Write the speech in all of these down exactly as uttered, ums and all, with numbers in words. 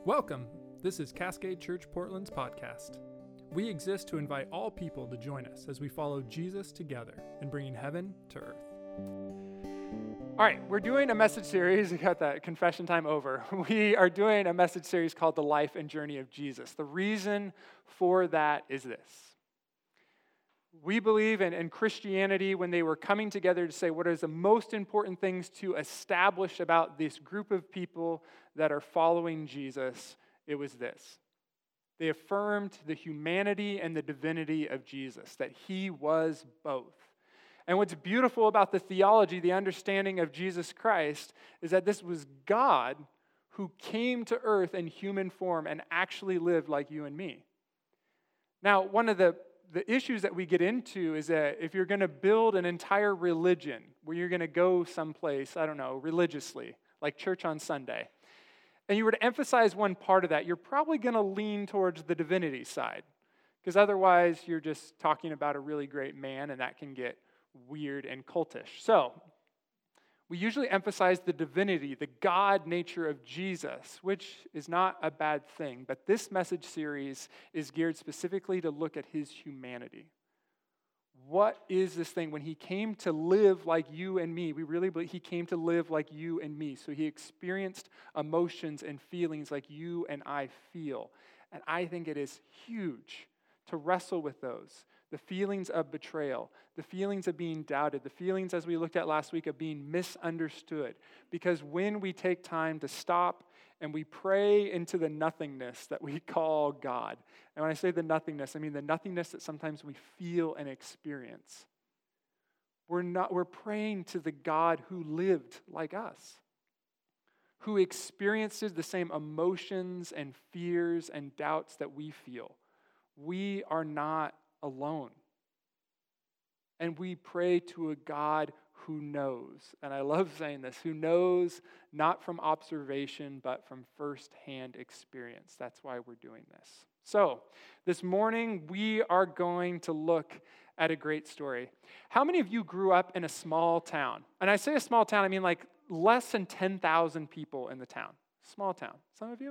Welcome. This is Cascade Church Portland's podcast. We exist to invite all people to join us as we follow Jesus together in bringing heaven to earth. All right, we're doing a message series. We got that confession time over. We are doing a message series called The Life and Journey of Jesus. The reason for that is this. We believe in, in Christianity, when they were coming together to say what is the most important things to establish about this group of people that are following Jesus, it was this. They affirmed the humanity and the divinity of Jesus, that he was both. And what's beautiful about the theology, the understanding of Jesus Christ, is that this was God who came to earth in human form and actually lived like you and me. Now, one of the The issues that we get into is that if you're going to build an entire religion where you're going to go someplace, I don't know, religiously, like church on Sunday, and you were to emphasize one part of that, you're probably going to lean towards the divinity side, because otherwise you're just talking about a really great man, and that can get weird and cultish. So we usually emphasize the divinity, the God nature of Jesus, which is not a bad thing, but this message series is geared specifically to look at his humanity. What is this thing? When he came to live like you and me, we really believe he came to live like you and me. So he experienced emotions and feelings like you and I feel. And I think it is huge to wrestle with those. The feelings of betrayal, the feelings of being doubted, the feelings, as we looked at last week, of being misunderstood. Because when we take time to stop and we pray into the nothingness that we call God, and when I say the nothingness, I mean the nothingness that sometimes we feel and experience, we're not, we're praying to the God who lived like us, who experiences the same emotions and fears and doubts that we feel. We are not alone. And we pray to a God who knows, and I love saying this, who knows not from observation, but from firsthand experience. That's why we're doing this. So, this morning, we are going to look at a great story. How many of you grew up in a small town? And I say a small town, I mean like less than ten thousand people in the town. Small town. Some of you?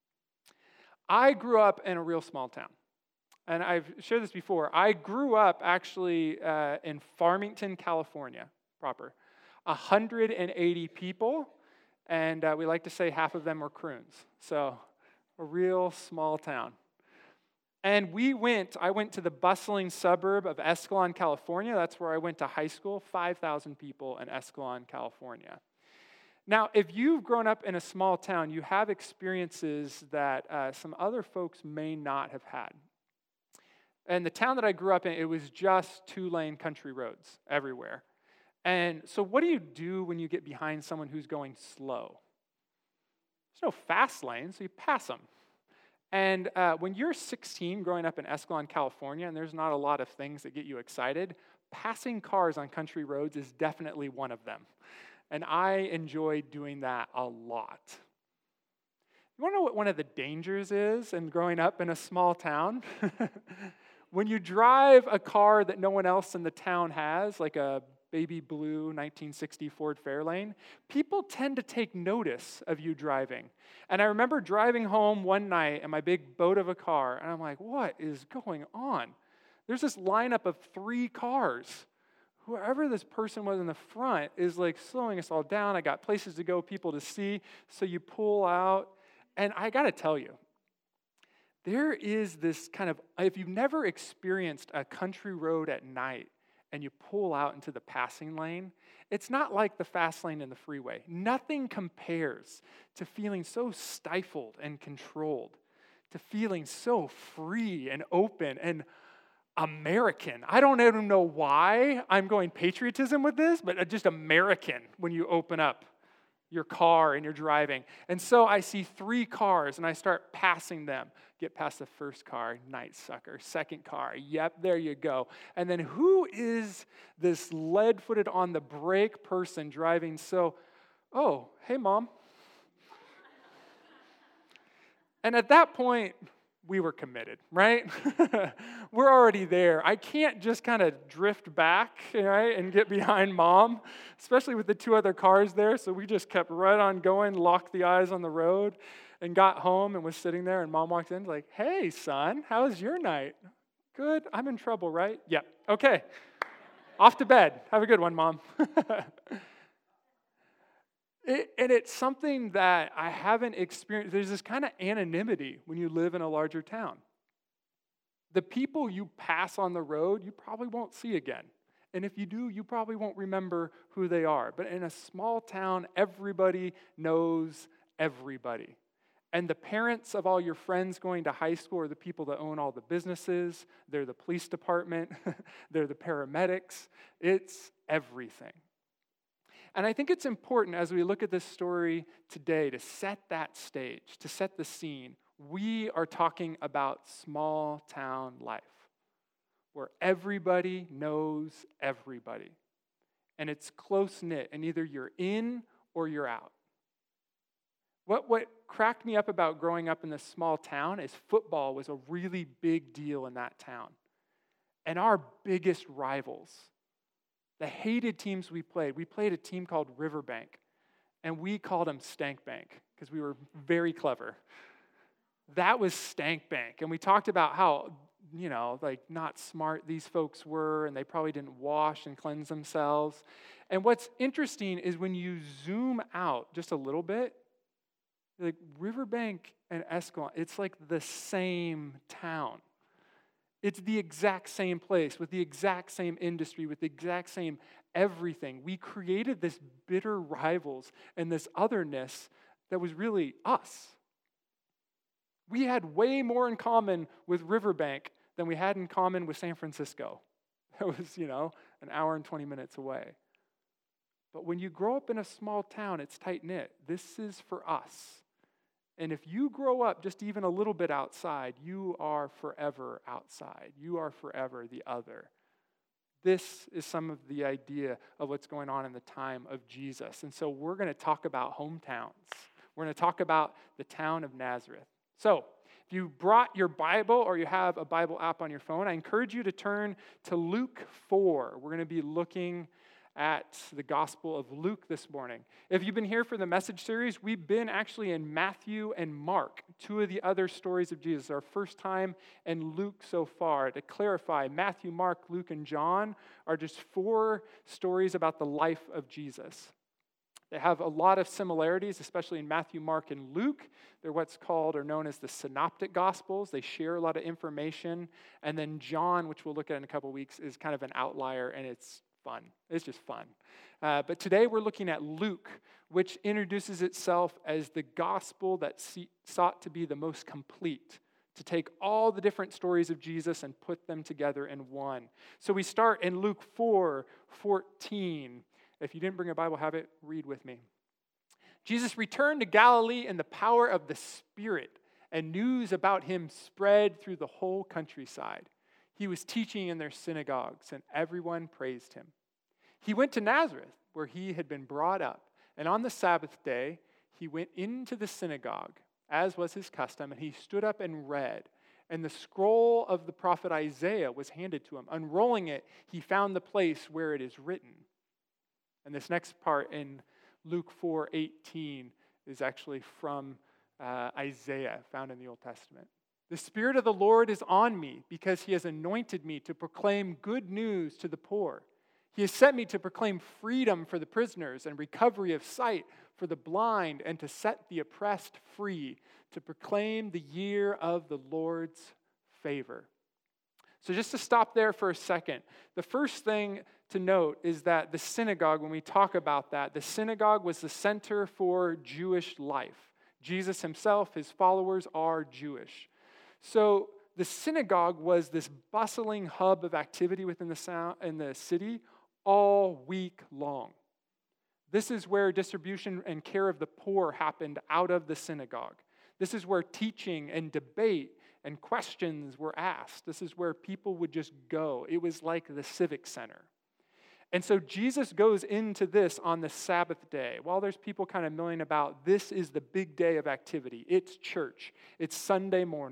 I grew up in a real small town. And I've shared this before. I grew up actually uh, in Farmington, California, proper. one hundred eighty people, and uh, we like to say half of them were croons. So a real small town. And we went, I went to the bustling suburb of Escalon, California. That's where I went to high school, five thousand people in Escalon, California. Now, if you've grown up in a small town, you have experiences that uh, some other folks may not have had. And the town that I grew up in, it was just two-lane country roads everywhere. And so what do you do when you get behind someone who's going slow? There's no fast lane, so you pass them. And uh, when you're sixteen, growing up in Escalon, California, and there's not a lot of things that get you excited, passing cars on country roads is definitely one of them. And I enjoyed doing that a lot. You want to know what one of the dangers is in growing up in a small town? When you drive a car that no one else in the town has, like a baby blue nineteen sixty Ford Fairlane, people tend to take notice of you driving. And I remember driving home one night in my big boat of a car, and I'm like, what is going on? There's this lineup of three cars. Whoever this person was in the front is like slowing us all down. I got places to go, people to see, so you pull out. And I got to tell you, there is this kind of, if you've never experienced a country road at night and you pull out into the passing lane, it's not like the fast lane in the freeway. Nothing compares to feeling so stifled and controlled, to feeling so free and open and American. I don't even know why I'm going patriotism with this, but just American when you open up your car and you're driving. And so I see three cars and I start passing them. Get past the first car, night sucker. Second car, yep, there you go. And then who is this lead-footed on the brake person driving so, oh, hey, Mom. And at that point, we were committed, right? We're already there. I can't just kind of drift back, right, and get behind mom, especially with the two other cars there. So we just kept right on going, locked the eyes on the road, and got home and was sitting there, and mom walked in like, hey, son, how was your night? Good. I'm in trouble, right? Yeah. Okay. Off to bed. Have a good one, mom. It, and it's something that I haven't experienced. There's this kind of anonymity when you live in a larger town. The people you pass on the road, you probably won't see again. And if you do, you probably won't remember who they are. But in a small town, everybody knows everybody. And the parents of all your friends going to high school are the people that own all the businesses. They're the police department. They're the paramedics. It's everything. And I think it's important as we look at this story today to set that stage, to set the scene. We are talking about small town life where everybody knows everybody. And it's close-knit, and either you're in or you're out. What, what cracked me up about growing up in this small town is football was a really big deal in that town. And our biggest rivals, the hated teams we played, we played a team called Riverbank, and we called them Stank Bank because we were very clever. That was Stank Bank, and we talked about how, you know, like not smart these folks were, and they probably didn't wash and cleanse themselves. And what's interesting is when you zoom out just a little bit, like Riverbank and Escalon, it's like the same town. It's the exact same place with the exact same industry, with the exact same everything. We created this bitter rivals and this otherness that was really us. We had way more in common with Riverbank than we had in common with San Francisco. That was, you know, an hour and twenty minutes away. But when you grow up in a small town, it's tight-knit. This is for us. And if you grow up just even a little bit outside, you are forever outside. You are forever the other. This is some of the idea of what's going on in the time of Jesus. And so we're going to talk about hometowns. We're going to talk about the town of Nazareth. So if you brought your Bible or you have a Bible app on your phone, I encourage you to turn to Luke four. We're going to be looking at the Gospel of Luke this morning. If you've been here for the message series, we've been actually in Matthew and Mark, two of the other stories of Jesus. Our first time in Luke so far. To clarify, Matthew, Mark, Luke, and John are just four stories about the life of Jesus. They have a lot of similarities, especially in Matthew, Mark, and Luke. They're what's called or known as the Synoptic Gospels. They share a lot of information. And then John, which we'll look at in a couple weeks, is kind of an outlier, and it's fun. It's just fun. Uh, but today we're looking at Luke, which introduces itself as the gospel that see, sought to be the most complete, to take all the different stories of Jesus and put them together in one. So we start in Luke four fourteen. If you didn't bring a Bible, have it, read with me. Jesus returned to Galilee in the power of the Spirit, and news about him spread through the whole countryside. He was teaching in their synagogues, and everyone praised him. He went to Nazareth, where he had been brought up, and on the Sabbath day, he went into the synagogue, as was his custom, and he stood up and read. And the scroll of the prophet Isaiah was handed to him. Unrolling it, he found the place where it is written. And this next part in Luke four eighteen is actually from uh, Isaiah, found in the Old Testament. The Spirit of the Lord is on me because he has anointed me to proclaim good news to the poor. He has sent me to proclaim freedom for the prisoners and recovery of sight for the blind and to set the oppressed free, to proclaim the year of the Lord's favor. So just to stop there for a second, the first thing to note is that the synagogue, when we talk about that, the synagogue was the center for Jewish life. Jesus himself, his followers are Jewish. So the synagogue was this bustling hub of activity within the sound, in the city all week long. This is where distribution and care of the poor happened out of the synagogue. This is where teaching and debate and questions were asked. This is where people would just go. It was like the civic center. And so Jesus goes into this on the Sabbath day. While there's people kind of milling about, this is the big day of activity. It's church. It's Sunday morning.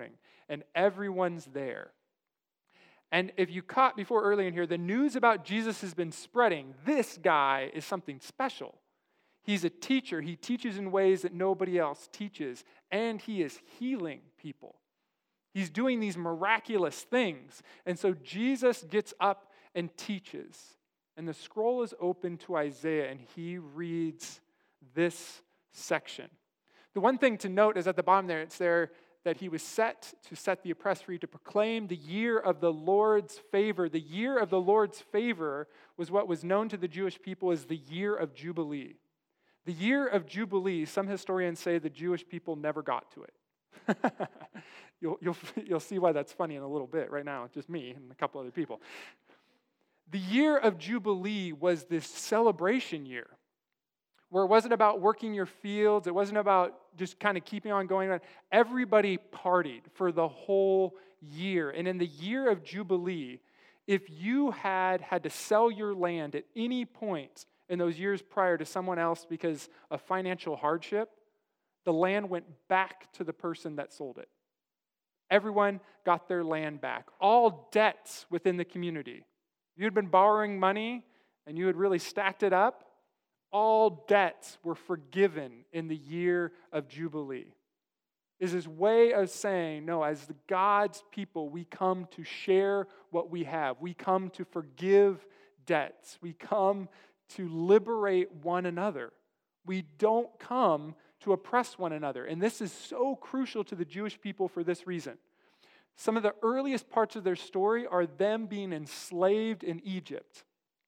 and everyone's there. And if you caught before earlier in here, the news about Jesus has been spreading. This guy is something special. He's a teacher. He teaches in ways that nobody else teaches, and he is healing people. He's doing these miraculous things. And so Jesus gets up and teaches. And the scroll is open to Isaiah, and he reads this section. The one thing to note is at the bottom there, it's there that he was set to set the oppressed free, to proclaim the year of the Lord's favor. The year of the Lord's favor was what was known to the Jewish people as the year of Jubilee. The year of Jubilee, some historians say the Jewish people never got to it. you'll, you'll, you'll see why that's funny in a little bit. Right now, just me and a couple other people. The year of Jubilee was this celebration year where it wasn't about working your fields. It wasn't about just kind of keeping on going on. Everybody partied for the whole year. And in the year of Jubilee, if you had had to sell your land at any point in those years prior to someone else because of financial hardship, the land went back to the person that sold it. Everyone got their land back. All debts within the community. You had been borrowing money and you had really stacked it up. All debts were forgiven in the year of Jubilee. Is his way of saying, no, as the God's people, we come to share what we have. We come to forgive debts. We come to liberate one another. We don't come to oppress one another. And this is so crucial to the Jewish people for this reason. Some of the earliest parts of their story are them being enslaved in Egypt.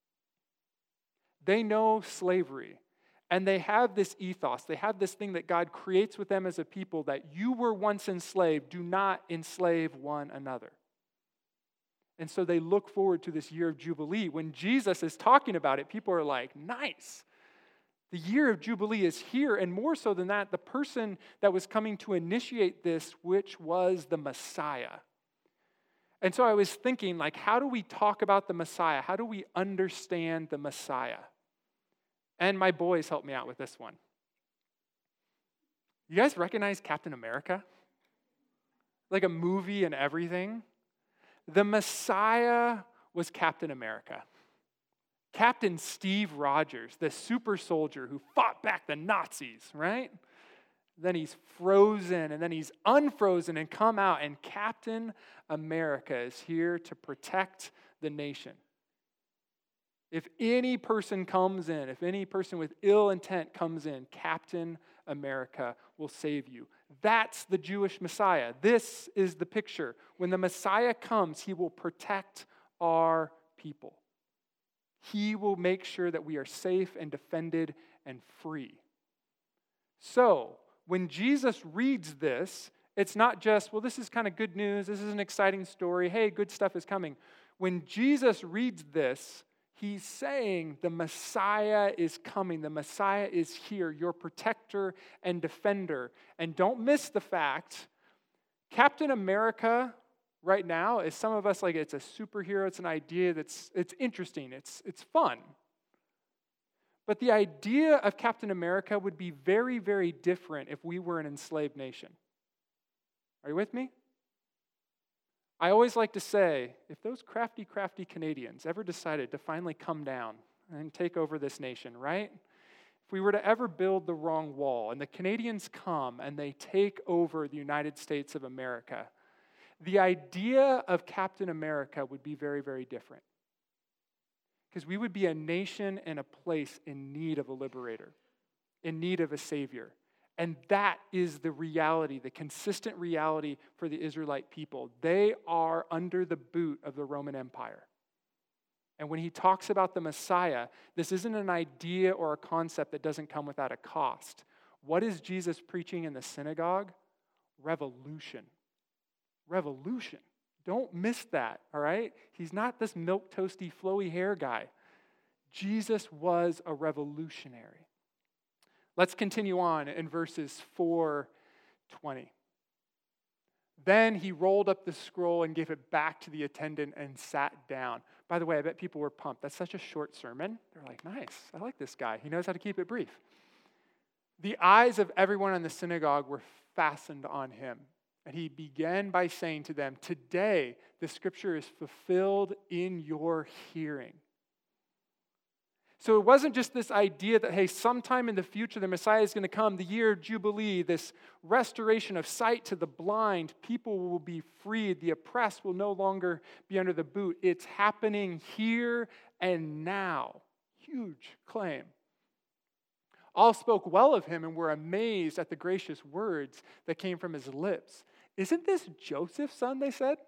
They know slavery, and they have this ethos. They have this thing that God creates with them as a people that you were once enslaved. Do not enslave one another. And so they look forward to this year of Jubilee. When Jesus is talking about it, people are like, nice. The year of Jubilee is here, and more so than that, the person that was coming to initiate this, which was the Messiah. And so I was thinking, like, how do we talk about the Messiah? How do we understand the Messiah? And my boys helped me out with this one. You guys recognize Captain America? Like a movie and everything? The Messiah was Captain America. Captain Steve Rogers, the super soldier who fought back the Nazis, right? Then he's frozen, and then he's unfrozen and come out, and Captain America is here to protect the nation. If any person comes in, if any person with ill intent comes in, Captain America will save you. That's the Jewish Messiah. This is the picture. When the Messiah comes, he will protect our people. He will make sure that we are safe and defended and free. So, when Jesus reads this, it's not just, well, this is kind of good news. This is an exciting story. Hey, good stuff is coming. When Jesus reads this, he's saying the Messiah is coming. The Messiah is here, your protector and defender. And don't miss the fact, Captain America right now is some of us like it's a superhero. It's an idea that's it's interesting. It's, it's fun. But the idea of Captain America would be very, very different if we were an enslaved nation. Are you with me? I always like to say, if those crafty, crafty Canadians ever decided to finally come down and take over this nation, right? If we were to ever build the wrong wall and the Canadians come and they take over the United States of America, the idea of Captain America would be very, very different. Because we would be a nation and a place in need of a liberator, in need of a savior. And that is the reality, the consistent reality for the Israelite people. They are under the boot of the Roman Empire. And when he talks about the Messiah, this isn't an idea or a concept that doesn't come without a cost. What is Jesus preaching in the synagogue? Revolution. Revolution. Don't miss that, all right? He's not this milk-toasty, flowy hair guy. Jesus was a revolutionary. Let's continue on in verses four twenty. Then he rolled up the scroll and gave it back to the attendant and sat down. By the way, I bet people were pumped. That's such a short sermon. They're like, nice, I like this guy. He knows how to keep it brief. The eyes of everyone in the synagogue were fastened on him. And he began by saying to them, today the scripture is fulfilled in your hearing. So it wasn't just this idea that, hey, sometime in the future the Messiah is going to come, the year of Jubilee, this restoration of sight to the blind, people will be freed, the oppressed will no longer be under the boot. It's happening here and now. Huge claim. All spoke well of him and were amazed at the gracious words that came from his lips. Isn't this Joseph's son, they said?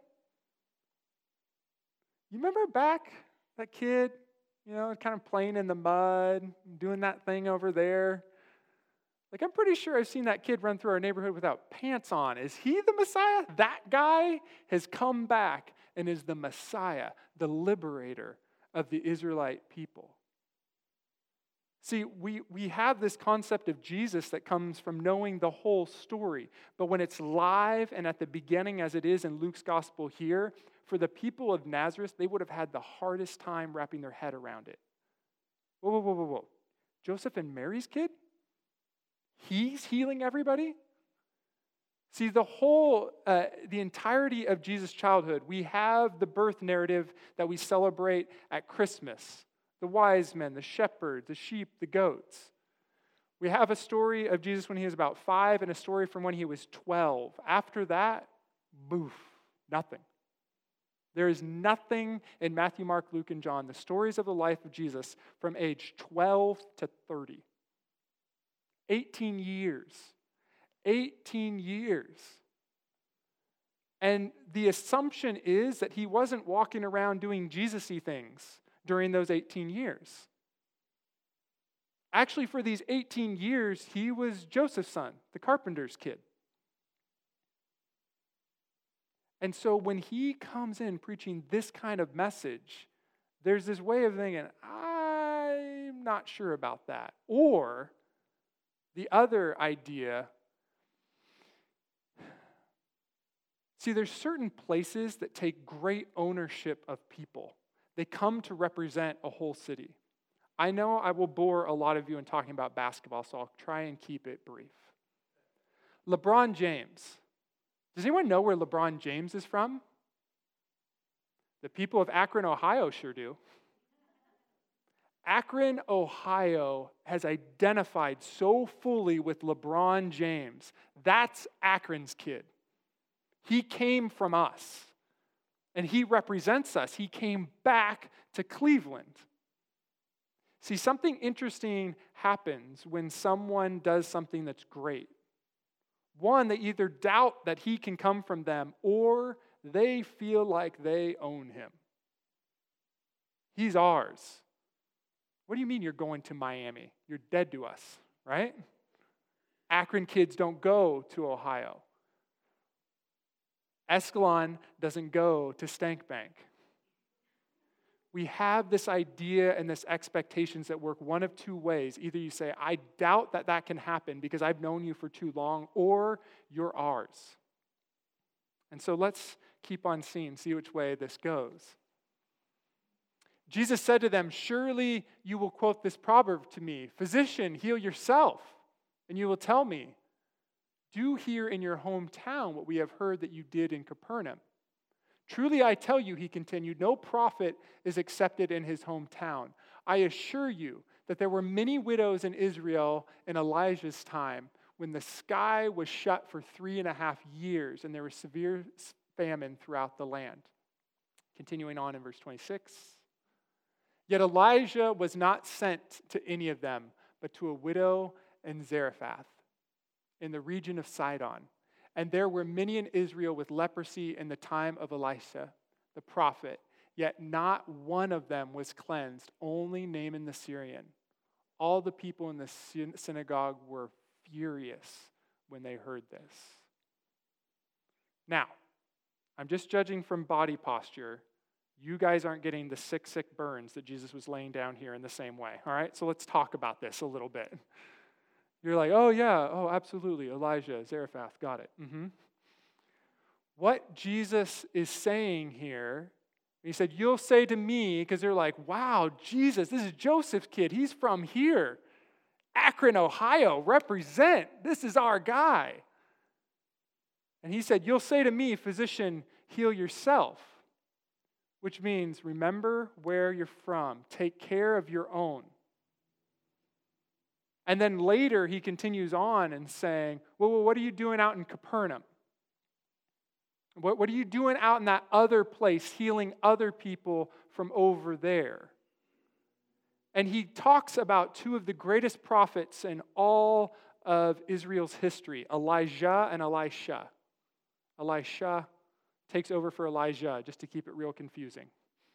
You remember back, that kid? You know, kind of playing in the mud, doing that thing over there. Like, I'm pretty sure I've seen that kid run through our neighborhood without pants on. Is he the Messiah? That guy has come back and is the Messiah, the liberator of the Israelite people. See, we, we have this concept of Jesus that comes from knowing the whole story. But when it's live and at the beginning, as it is in Luke's gospel here, for the people of Nazareth, they would have had the hardest time wrapping their head around it. Whoa, whoa, whoa, whoa, whoa. Joseph and Mary's kid? He's healing everybody? See, the whole, uh, the entirety of Jesus' childhood, we have the birth narrative that we celebrate at Christmas. The wise men, the shepherds, the sheep, the goats. We have a story of Jesus when he was about five and a story from when he was twelve. After that, boof, nothing. There is nothing in Matthew, Mark, Luke, and John, the stories of the life of Jesus from age twelve to thirty. eighteen years. eighteen years. And the assumption is that he wasn't walking around doing Jesus-y things during those eighteen years. Actually, for these eighteen years, he was Joseph's son, the carpenter's kid. And so when he comes in preaching this kind of message, there's this way of thinking, I'm not sure about that. Or the other idea, see, there's certain places that take great ownership of people. They come to represent a whole city. I know I will bore a lot of you in talking about basketball, so I'll try and keep it brief. LeBron James. Does anyone know where LeBron James is from? The people of Akron, Ohio sure do. Akron, Ohio has identified so fully with LeBron James. That's Akron's kid. He came from us. And he represents us. He came back to Cleveland. See, something interesting happens when someone does something that's great. One, they either doubt that he can come from them, or they feel like they own him. He's ours. What do you mean you're going to Miami? You're dead to us, right? Akron kids don't go to Ohio. Escalon doesn't go to Stank Bank. We have this idea and this expectations that work one of two ways. Either you say, I doubt that that can happen because I've known you for too long, or you're ours. And so let's keep on seeing, see which way this goes. Jesus said to them, surely you will quote this proverb to me, physician, heal yourself. And you will tell me, do here in your hometown what we have heard that you did in Capernaum. Truly I tell you, he continued, no prophet is accepted in his hometown. I assure you that there were many widows in Israel in Elijah's time when the sky was shut for three and a half years and there was severe famine throughout the land. Continuing on in verse twenty-six. Yet Elijah was not sent to any of them, but to a widow in Zarephath, in the region of Sidon. And there were many in Israel with leprosy in the time of Elisha, the prophet, yet not one of them was cleansed, only Naaman the Syrian. All the people in the synagogue were furious when they heard this. Now, I'm just judging from body posture. You guys aren't getting the sick, sick burns that Jesus was laying down here in the same way, all right? So let's talk about this a little bit. You're like, oh yeah, oh absolutely, Elijah, Zarephath, got it. Mm-hmm. What Jesus is saying here, he said, you'll say to me, because they're like, wow, Jesus, this is Joseph's kid. He's from here. Akron, Ohio, represent. This is our guy. And he said, you'll say to me, physician, heal yourself, which means remember where you're from. Take care of your own. And then later he continues on and saying, well, well what are you doing out in Capernaum? What, what are you doing out in that other place, healing other people from over there? And he talks about two of the greatest prophets in all of Israel's history, Elijah and Elisha. Elisha takes over for Elijah, just to keep it real confusing.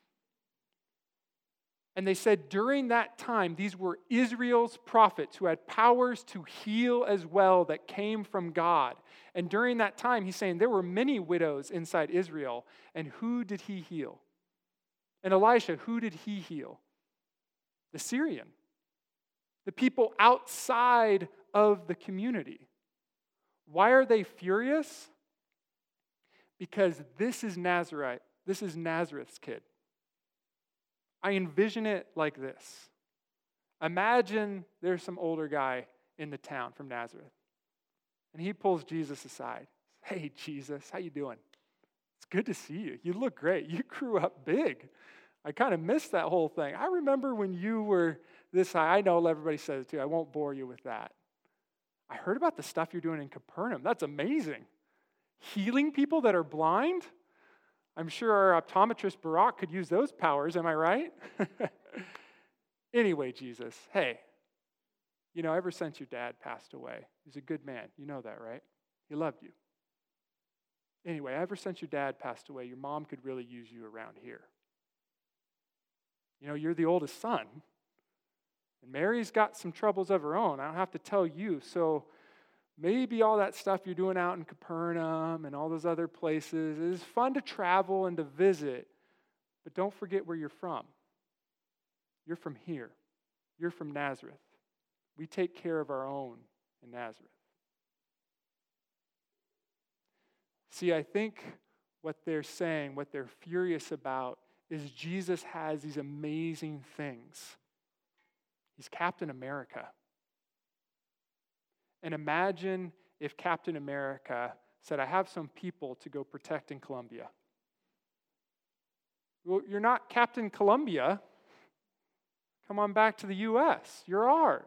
And they said during that time, these were Israel's prophets who had powers to heal as well that came from God. And during that time, he's saying there were many widows inside Israel. And who did he heal? And Elisha, who did he heal? The Syrian. The people outside of the community. Why are they furious? Because this is Nazareth. This is Nazareth's kid. I envision it like this. Imagine there's some older guy in the town from Nazareth. And he pulls Jesus aside. Hey, Jesus, how you doing? It's good to see you. You look great. You grew up big. I kind of missed that whole thing. I remember when you were this high. I know everybody says it too. I won't bore you with that. I heard about the stuff you're doing in Capernaum. That's amazing. Healing people that are blind? I'm sure our optometrist Barack could use those powers, am I right? Anyway, Jesus, hey, you know, ever since your dad passed away, he's a good man. You know that, right? He loved you. Anyway, ever since your dad passed away, your mom could really use you around here. You know, you're the oldest son. And Mary's got some troubles of her own. I don't have to tell you. So maybe all that stuff you're doing out in Capernaum and all those other places, it is fun to travel and to visit, but don't forget where you're from. You're from here. You're from Nazareth. We take care of our own in Nazareth. See, I think what they're saying, what they're furious about, is Jesus has these amazing things. He's Captain America. And imagine if Captain America said, I have some people to go protect in Colombia. Well, you're not Captain Colombia. Come on back to the U S. You're ours.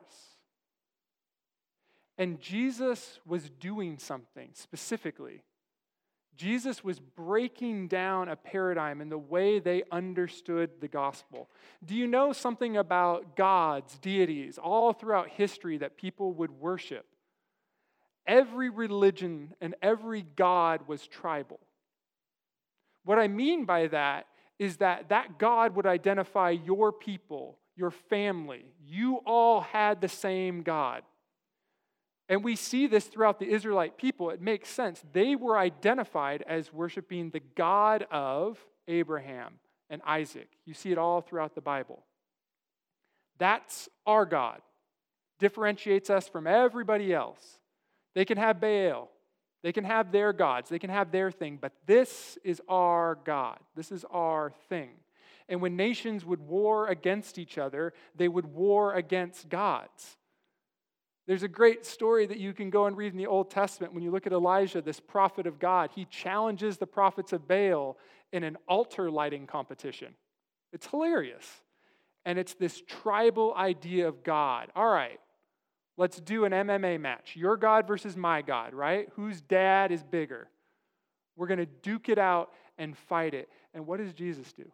And Jesus was doing something specifically. Jesus was breaking down a paradigm in the way they understood the gospel. Do you know something about gods, deities, all throughout history that people would worship? Every religion and every god was tribal. What I mean by that is that that god would identify your people, your family. You all had the same God. And we see this throughout the Israelite people. It makes sense. They were identified as worshiping the God of Abraham and Isaac. You see it all throughout the Bible. That's our God. Differentiates us from everybody else. They can have Baal. They can have their gods. They can have their thing. But this is our God. This is our thing. And when nations would war against each other, they would war against gods. There's a great story that you can go and read in the Old Testament. When you look at Elijah, this prophet of God, he challenges the prophets of Baal in an altar lighting competition. It's hilarious. And it's this tribal idea of God. All right, let's do an M M A match. Your God versus my God, right? Whose dad is bigger? We're going to duke it out and fight it. And what does Jesus do?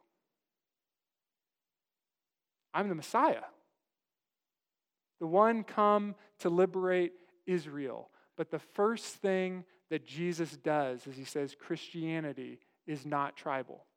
I'm the Messiah. The one come to liberate Israel. But the first thing that Jesus does is he says Christianity is not tribal.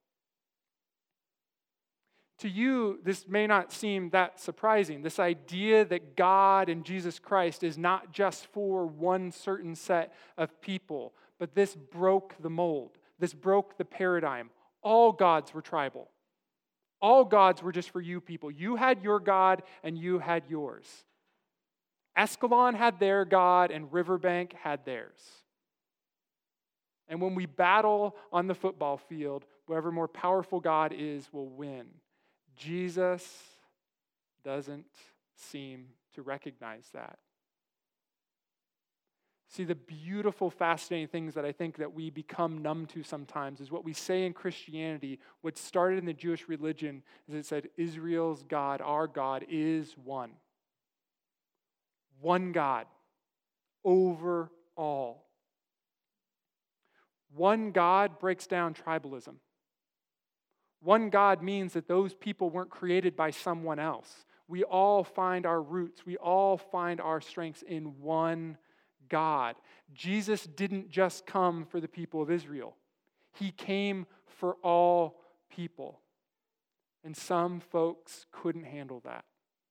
To you, this may not seem that surprising. This idea that God and Jesus Christ is not just for one certain set of people, but this broke the mold. This broke the paradigm. All gods were tribal. All gods were just for you people. You had your God and you had yours. Escalon had their God and Riverbank had theirs. And when we battle on the football field, whoever more powerful God is will win. Jesus doesn't seem to recognize that. See, the beautiful, fascinating things that I think that we become numb to sometimes is what we say in Christianity. What started in the Jewish religion is it said, Israel's God, our God, is one. One God over all. One God breaks down tribalism. One God means that those people weren't created by someone else. We all find our roots. We all find our strengths in one God. Jesus didn't just come for the people of Israel. He came for all people. And some folks couldn't handle that.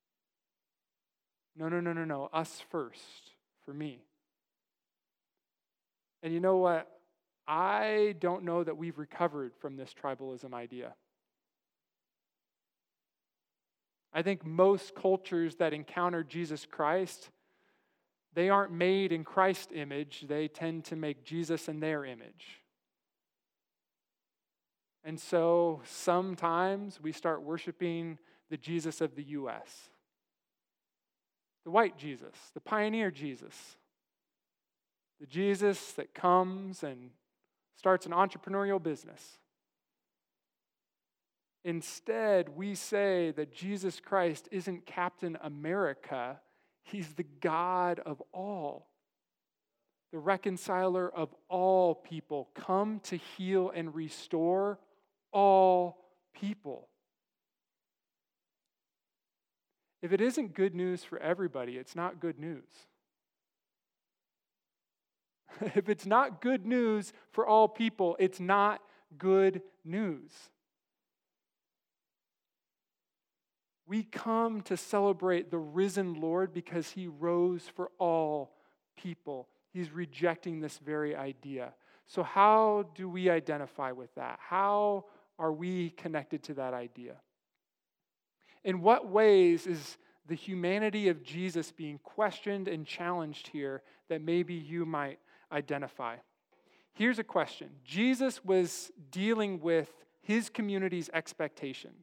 No, no, no, no, no. Us first, for me. And you know what? I don't know that we've recovered from this tribalism idea. I think most cultures that encounter Jesus Christ, they aren't made in Christ's image. They tend to make Jesus in their image. And so sometimes we start worshiping the Jesus of the U S, the white Jesus, the pioneer Jesus, the Jesus that comes and starts an entrepreneurial business. Instead, we say that Jesus Christ isn't Captain America. He's the God of all, the reconciler of all people, come to heal and restore all people. If it isn't good news for everybody, it's not good news. If it's not good news for all people, it's not good news. We come to celebrate the risen Lord because he rose for all people. He's rejecting this very idea. So how do we identify with that? How are we connected to that idea? In what ways is the humanity of Jesus being questioned and challenged here that maybe you might identify? Here's a question. Jesus was dealing with his community's expectations.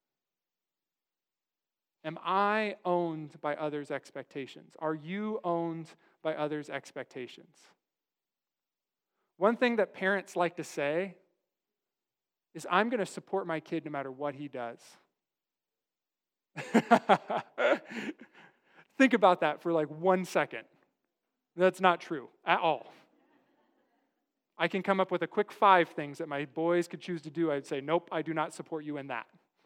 Am I owned by others' expectations? Are you owned by others' expectations? One thing that parents like to say is, I'm going to support my kid no matter what he does. Think about that for like one second. That's not true at all. I can come up with a quick five things that my boys could choose to do. I'd say, nope, I do not support you in that.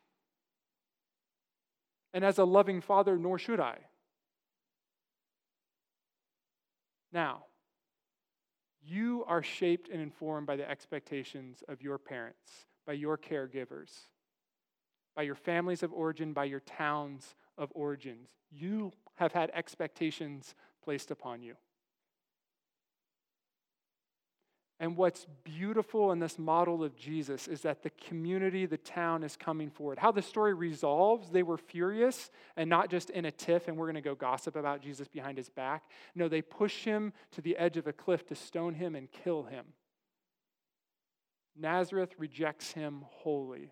And as a loving father, nor should I. Now, you are shaped and informed by the expectations of your parents, by your caregivers, by your families of origin, by your towns of origins. You have had expectations placed upon you. And what's beautiful in this model of Jesus is that the community, the town is coming forward. How the story resolves, they were furious and not just in a tiff and we're going to go gossip about Jesus behind his back. No, they push him to the edge of a cliff to stone him and kill him. Nazareth rejects him wholly.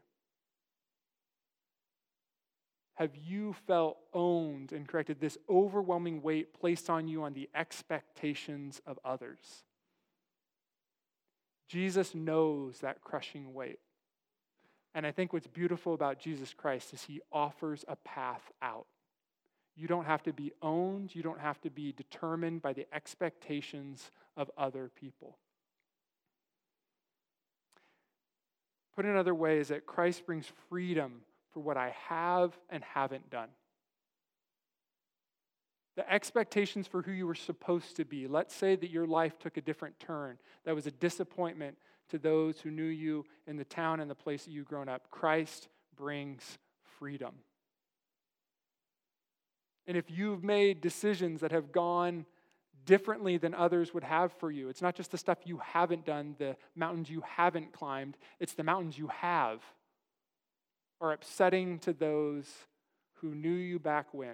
Have you felt owned and corrected? This overwhelming weight placed on you on the expectations of others. Jesus knows that crushing weight. And I think what's beautiful about Jesus Christ is he offers a path out. You don't have to be owned. You don't have to be determined by the expectations of other people. Put in other ways, that Christ brings freedom for what I have and haven't done. The expectations for who you were supposed to be. Let's say that your life took a different turn. That was a disappointment to those who knew you in the town and the place that you've grown up. Christ brings freedom. And if you've made decisions that have gone differently than others would have for you, it's not just the stuff you haven't done, the mountains you haven't climbed, it's the mountains you have are upsetting to those who knew you back when.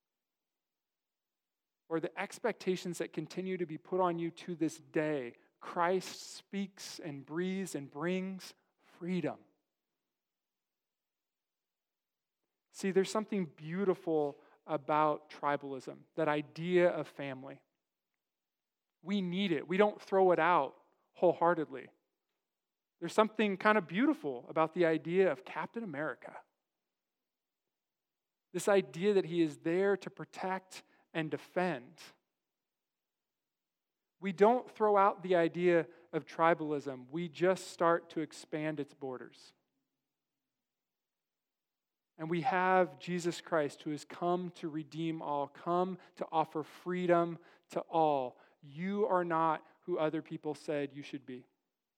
Or the expectations that continue to be put on you to this day. Christ speaks and breathes and brings freedom. See, there's something beautiful about tribalism, that idea of family. We need it. We don't throw it out wholeheartedly. There's something kind of beautiful about the idea of Captain America. This idea that he is there to protect and defend. We don't throw out the idea of tribalism. We just start to expand its borders. And we have Jesus Christ who has come to redeem all, come to offer freedom to all. You are not who other people said you should be.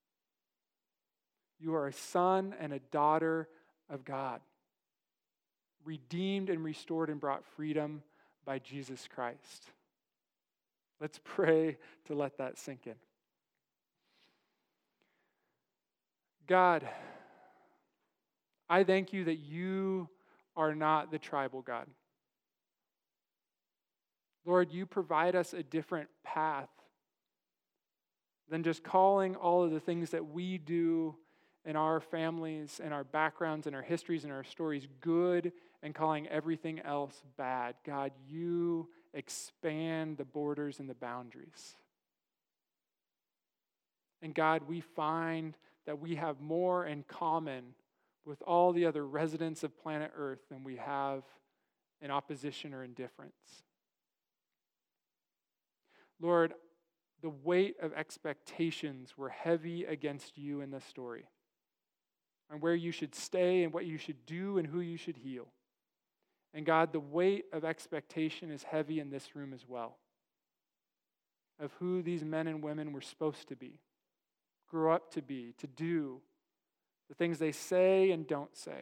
You are a son and a daughter of God, redeemed and restored and brought freedom by Jesus Christ. Let's pray to let that sink in. God, I thank you that you are not the tribal God. Lord, you provide us a different path than just calling all of the things that we do in our families and our backgrounds and our histories and our stories good and calling everything else bad. God, you expand the borders and the boundaries. And God, we find that we have more in common with all the other residents of planet Earth than we have in opposition or indifference. Lord, the weight of expectations were heavy against you in this story, and where you should stay and what you should do and who you should heal. And God, the weight of expectation is heavy in this room as well, of who these men and women were supposed to be, grew up to be, to do, the things they say and don't say.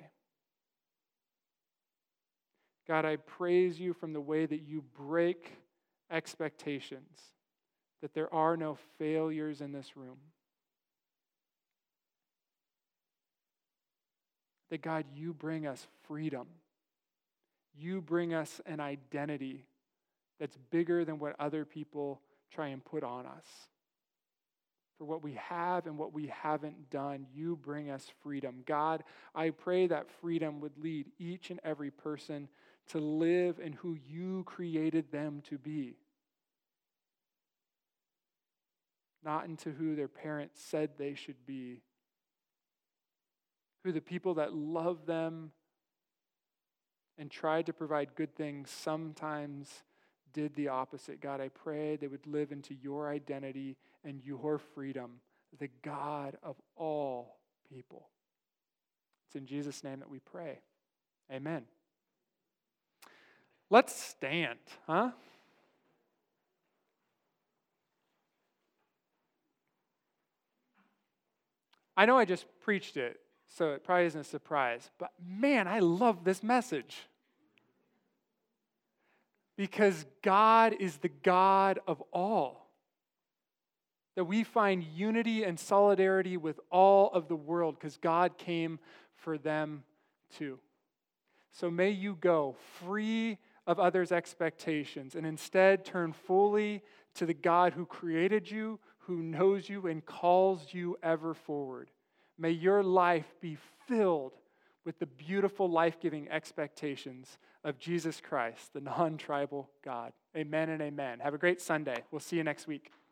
God, I praise you from the way that you break expectations, that there are no failures in this room. That God, you bring us freedom. You bring us an identity that's bigger than what other people try and put on us. For what we have and what we haven't done, you bring us freedom. God, I pray that freedom would lead each and every person to live in who you created them to be. Not into who their parents said they should be. Who the people that love them and tried to provide good things sometimes did the opposite. God, I pray they would live into your identity and your freedom, the God of all people. It's in Jesus' name that we pray. Amen. Let's stand, huh? I know I just preached it, so it probably isn't a surprise, but man, I love this message. Because God is the God of all. That we find unity and solidarity with all of the world because God came for them too. So may you go free of others' expectations and instead turn fully to the God who created you, who knows you, and calls you ever forward. May your life be filled with the beautiful, life-giving expectations of Jesus Christ, the non-tribal God. Amen and amen. Have a great Sunday. We'll see you next week.